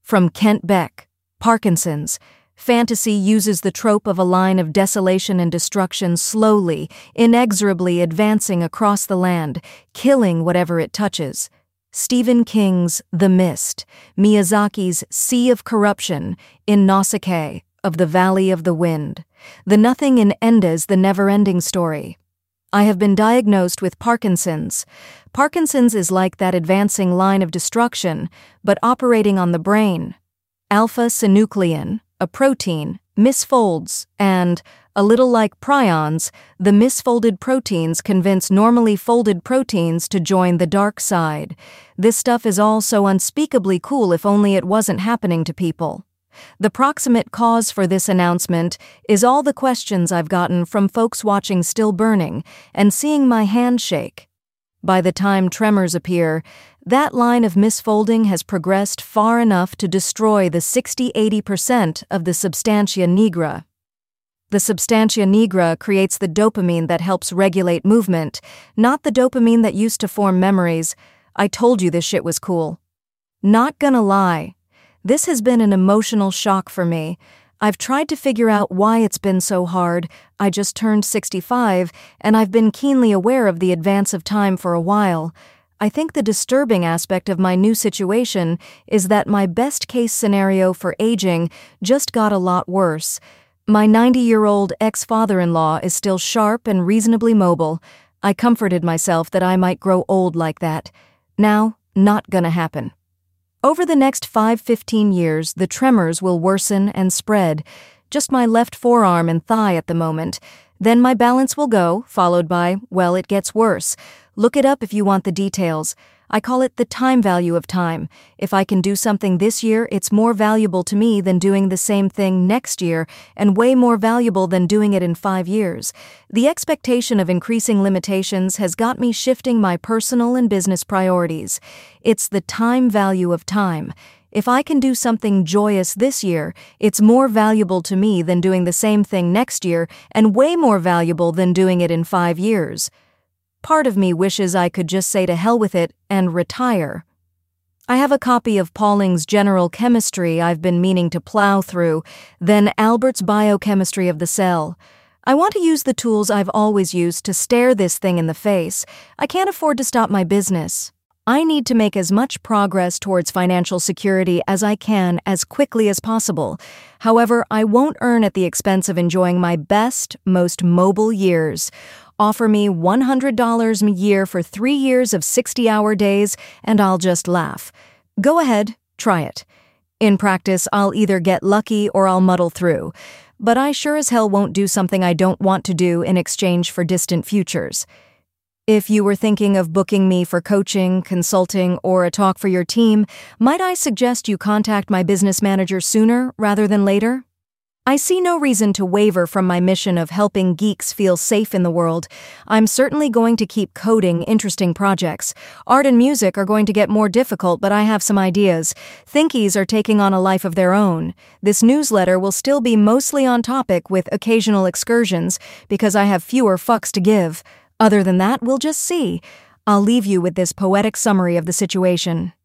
From Kent Beck, Parkinson's. Fantasy uses the trope of a line of desolation and destruction slowly, inexorably advancing across the land, killing whatever it touches. Stephen King's The Mist, Miyazaki's Sea of Corruption in Nausicaa of the Valley of the Wind, The Nothing in Enda's The Never-Ending Story. I have been diagnosed with Parkinson's. Parkinson's is like that advancing line of destruction, but operating on the brain. Alpha-synuclein, a protein, misfolds, and, a little like prions, the misfolded proteins convince normally folded proteins to join the dark side. This stuff is all so unspeakably cool if only it wasn't happening to people. The proximate cause for this announcement is all the questions I've gotten from folks watching Still Burning and seeing my hand shake. By the time tremors appear, that line of misfolding has progressed far enough to destroy the 60–80% of the substantia nigra. The substantia nigra creates the dopamine that helps regulate movement, not the dopamine that used to form memories. I told you this shit was cool. Not gonna lie. This has been an emotional shock for me. I've tried to figure out why it's been so hard. I just turned 65, and I've been keenly aware of the advance of time for a while. I think the disturbing aspect of my new situation is that my best-case scenario for aging just got a lot worse. My 90-year-old ex-father-in-law is still sharp and reasonably mobile. I comforted myself that I might grow old like that. Now, not gonna happen. Over the next 5–15 years, the tremors will worsen and spread. Just my left forearm and thigh at the moment. Then my balance will go, followed by, well, it gets worse. Look it up if you want the details. I call it the time value of time. If I can do something this year, it's more valuable to me than doing the same thing next year, and way more valuable than doing it in 5 years. The expectation of increasing limitations has got me shifting my personal and business priorities. It's the time value of time. If I can do something joyous this year, it's more valuable to me than doing the same thing next year, and way more valuable than doing it in 5 years. Part of me wishes I could just say to hell with it and retire. I have a copy of Pauling's General Chemistry I've been meaning to plow through, then Albert's Biochemistry of the Cell. I want to use the tools I've always used to stare this thing in the face. I can't afford to stop my business. I need to make as much progress towards financial security as I can as quickly as possible. However, I won't earn at the expense of enjoying my best, most mobile years. Offer me $100 a year for 3 years of 60-hour days, and I'll just laugh. Go ahead, try it. In practice, I'll either get lucky or I'll muddle through. But I sure as hell won't do something I don't want to do in exchange for distant futures. If you were thinking of booking me for coaching, consulting, or a talk for your team, might I suggest you contact my business manager sooner rather than later? I see no reason to waver from my mission of helping geeks feel safe in the world. I'm certainly going to keep coding interesting projects. Art and music are going to get more difficult, but I have some ideas. Thinkies are taking on a life of their own. This newsletter will still be mostly on topic with occasional excursions because I have fewer fucks to give. Other than that, we'll just see. I'll leave you with this poetic summary of the situation.